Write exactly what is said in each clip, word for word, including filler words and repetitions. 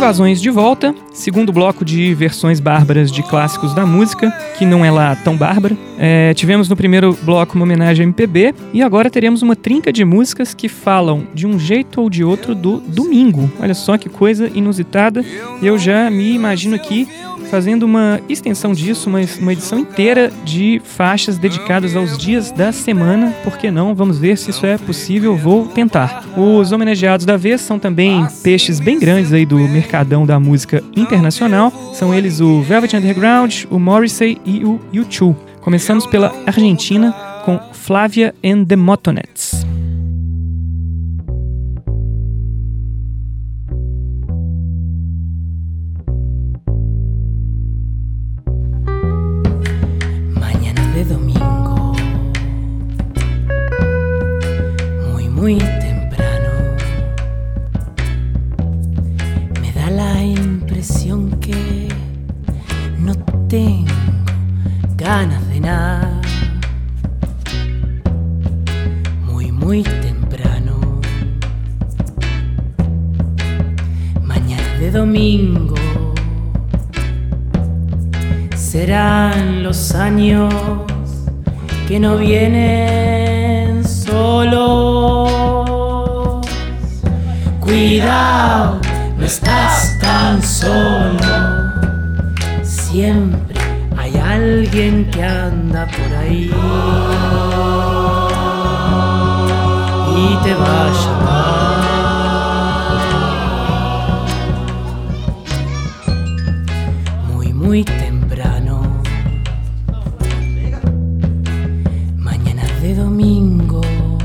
Invasões de volta, segundo bloco de versões bárbaras de clássicos da música, que não é lá tão bárbara. É, tivemos no primeiro bloco uma homenagem a M P B, e agora teremos uma trinca de músicas que falam de um jeito ou de outro do domingo. Olha só que coisa inusitada, eu já me imagino aqui fazendo uma extensão disso, uma, uma edição inteira de faixas dedicadas aos dias da semana. Por que não? Vamos ver se isso é possível, vou tentar. Os homenageados da vez são também peixes bem grandes aí do mercadão da música internacional. São eles o Velvet Underground, o Morrissey e o U dois. Começamos pela Argentina com Flavia and the Motonettes. Muy temprano, me da la impresión que no tengo ganas de nada. Muy, muy temprano, mañana de domingo, serán los años que no vienen solos. Cuidado, no estás tan solo. Siempre hay alguien que anda por ahí y te va a llamar. Muy, muy temprano, mañana de domingo,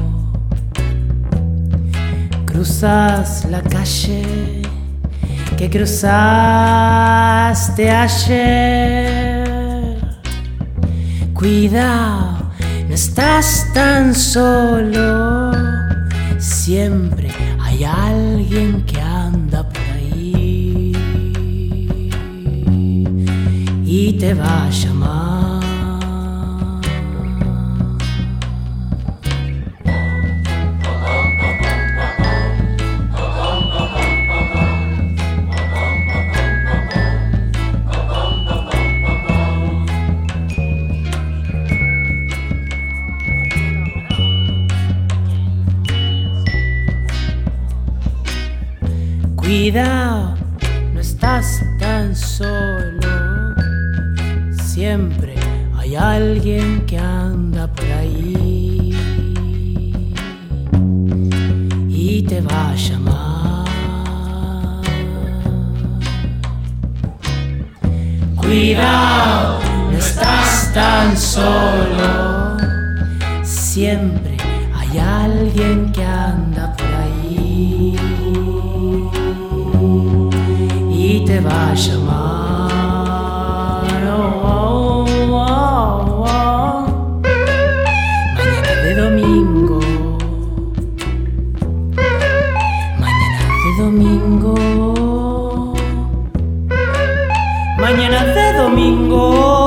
cruzas la calle que cruzaste ayer. Cuidado, no estás tan solo. Siempre hay alguien que anda por ahí y te va a llamar. Cuidado, no estás tan solo. Siempre hay alguien que anda por ahí y te va a llamar. Cuidado, no estás tan solo. Siempre hay alguien que anda por ahí y te va a llamar. Oh, oh, oh, oh. Mañana de domingo, mañana de domingo, mañana de domingo.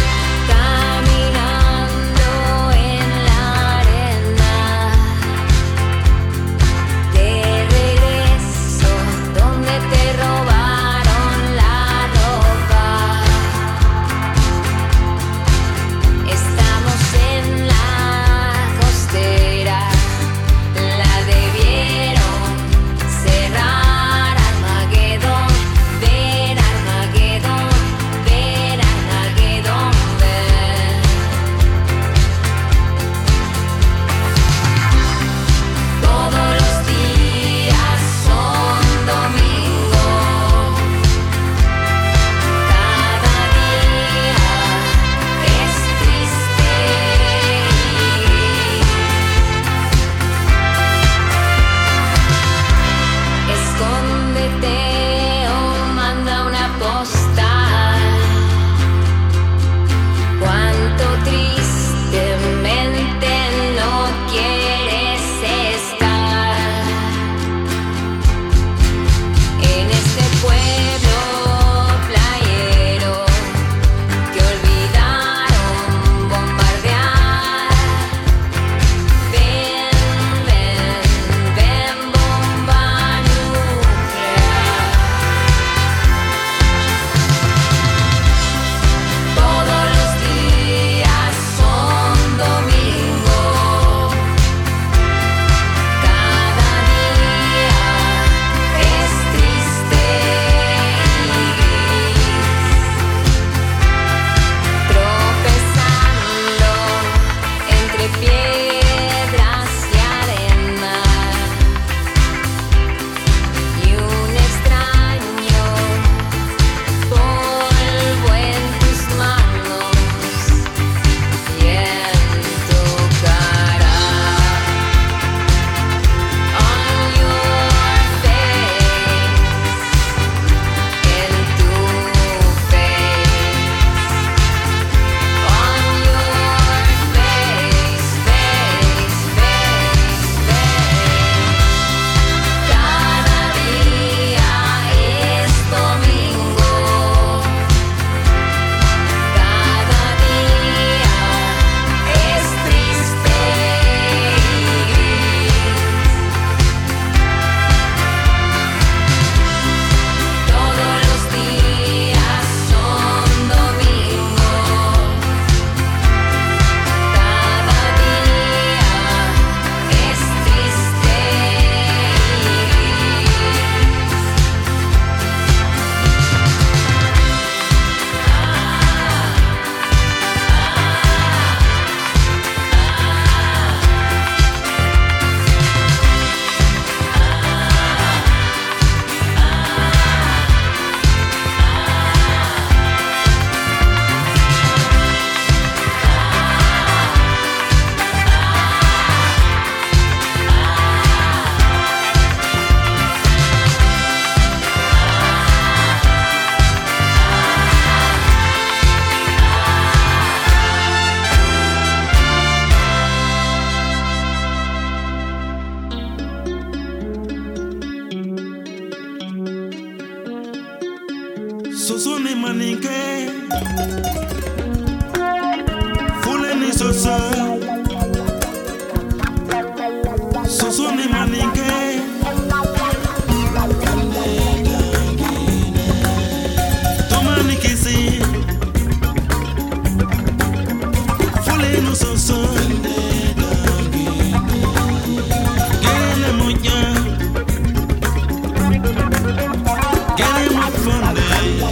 Caminando en la arena Susuni maninke Fuleni sosa Susuni maninke Tomani kisi Fuleni sosa Gele monya Gele mafonde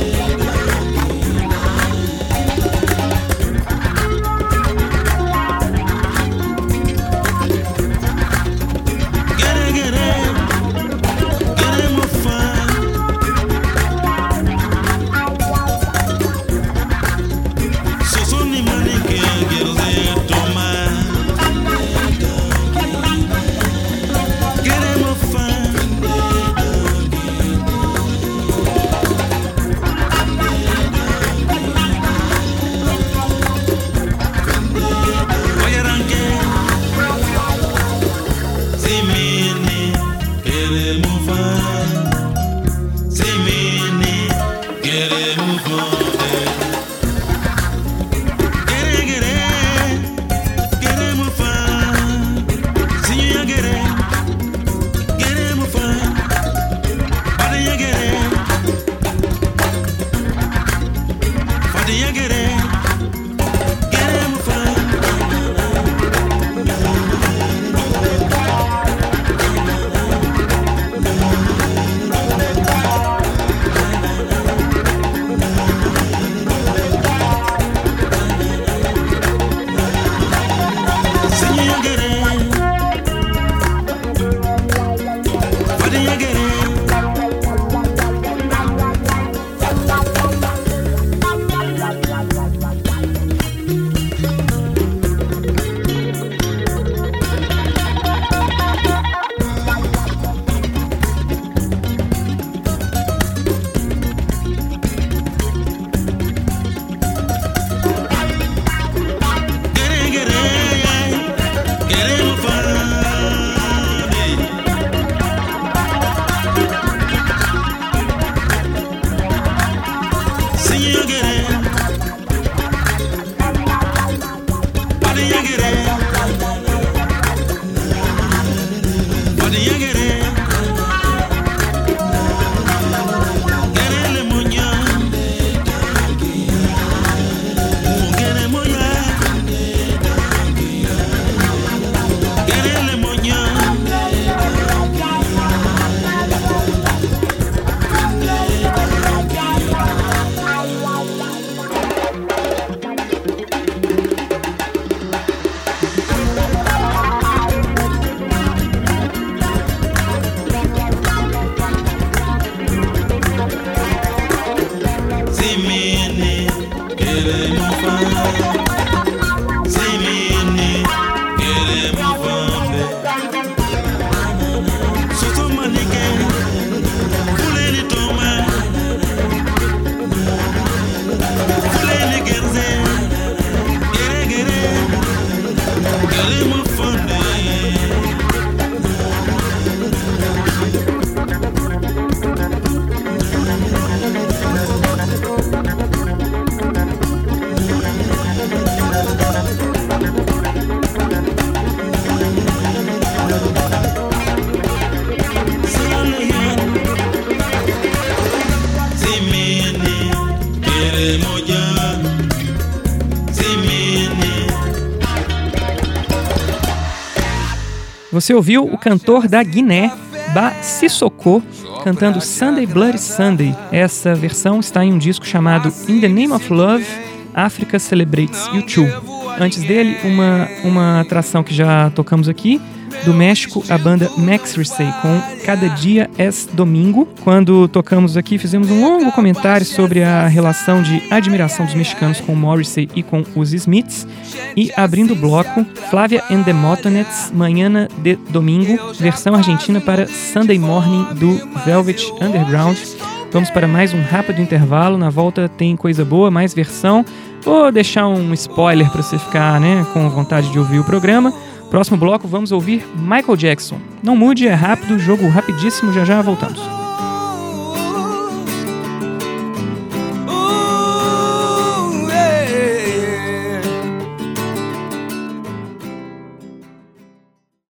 Você ouviu o cantor da Guiné, Ba Sissoko, cantando Sunday Bloody Sunday. Essa versão está em um disco chamado In the Name of Love, Africa Celebrates U dois. Antes dele, uma, uma atração que já tocamos aqui, do México, a banda Maxrissey, com Cada Dia es Domingo. Quando tocamos aqui, fizemos um longo comentário sobre a relação de admiração dos mexicanos com Morrissey e com os Smiths. E abrindo o bloco, Flávia and the Motonettes, Manhana de Domingo, versão argentina para Sunday Morning do Velvet Underground. Vamos para mais um rápido intervalo. Na volta tem coisa boa, mais versão. Vou deixar um spoiler para você ficar, né, com vontade de ouvir o programa. Próximo bloco vamos ouvir Michael Jackson. Não mude, é rápido, jogo rapidíssimo, já já voltamos.